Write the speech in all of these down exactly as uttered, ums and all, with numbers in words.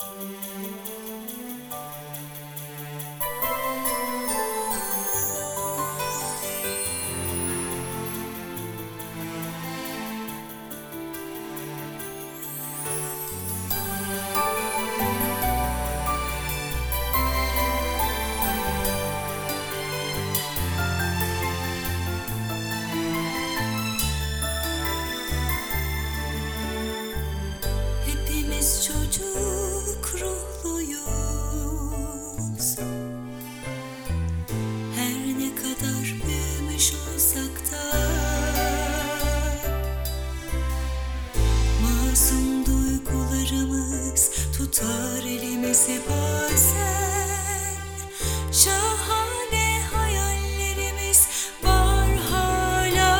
Hepimiz çocuk ruhluyuz. Her ne kadar büyümüş olsak da masum duygularımız tutar elimizi bazen. Şahane hayallerimiz var hala.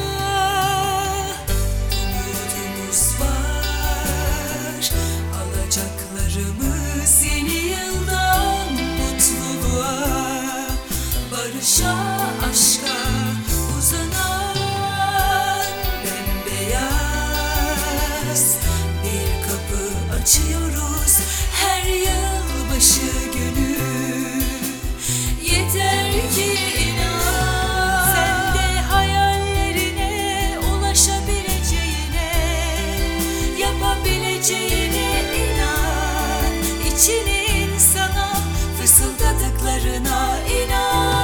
Umudumuz var, alacaklarımız yeni yıldan mutluluğa, barışa, aşka uzanan bembeyaz bir kapı açıyoruz her yılbaşı günü. Yeter ki inan, sen de hayallerine ulaşabileceğine, yapabileceğine inan. İçinin sana fısıldadıklarına inan.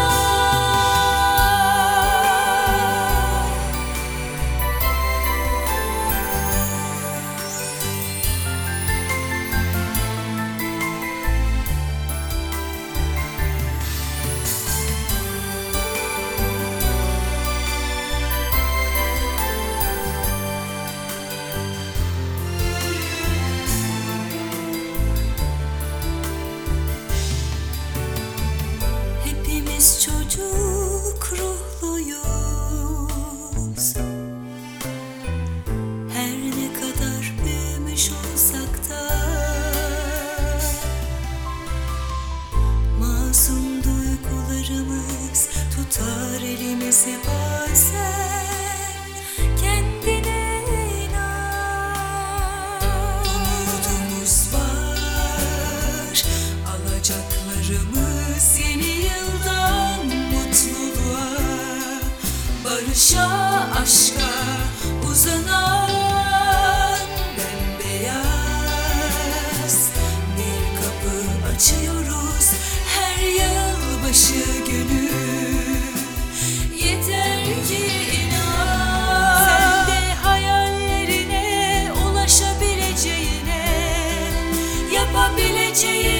Hepimiz çocuk ruhluyuz. Her ne kadar büyümüş olsak da masum duygularımız tutar elimizi bazen. Kendine inan. Umudumuz var, alacaklarımız yeni yıldan mutluluğa, barışa, aşka uzanan bembeyaz bir kapı açıyoruz her yılbaşı günü. Yeter ki inan, sen de hayallerine ulaşabileceğine, yapabileceğine